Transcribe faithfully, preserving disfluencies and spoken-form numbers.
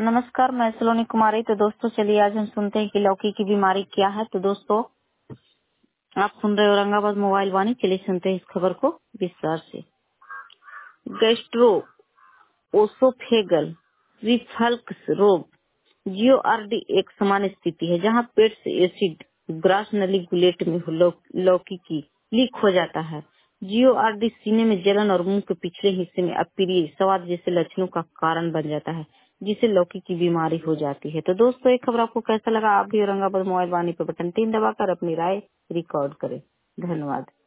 नमस्कार, मैं सलोनी कुमारी। तो दोस्तों चलिए आज हम सुनते हैं कि लौकी की बीमारी क्या है। तो दोस्तों आप सुन रहे हो औरंगाबाद मोबाइल वाणी। चलिए सुनते हैं इस खबर को विस्तार से। गैस्ट्रो ओसोफेगल रिफ्लक्स रोग जीओआरडी एक सामान्य स्थिति है जहां पेट से एसिड ग्रास नली गुलेट में लौ, लौकी की लीक हो जाता है। जीओआरडी सीने में जलन और मुंह के पिछले हिस्से में अप्रिय स्वाद जैसे लक्षणों का कारण बन जाता है, जिससे लौकी की बीमारी हो जाती है। तो दोस्तों एक खबर आपको कैसा लगा? आप भी औरंगाबाद मोबाइल वाणी पर बटन तीन दबाकर अपनी राय रिकॉर्ड करें। धन्यवाद।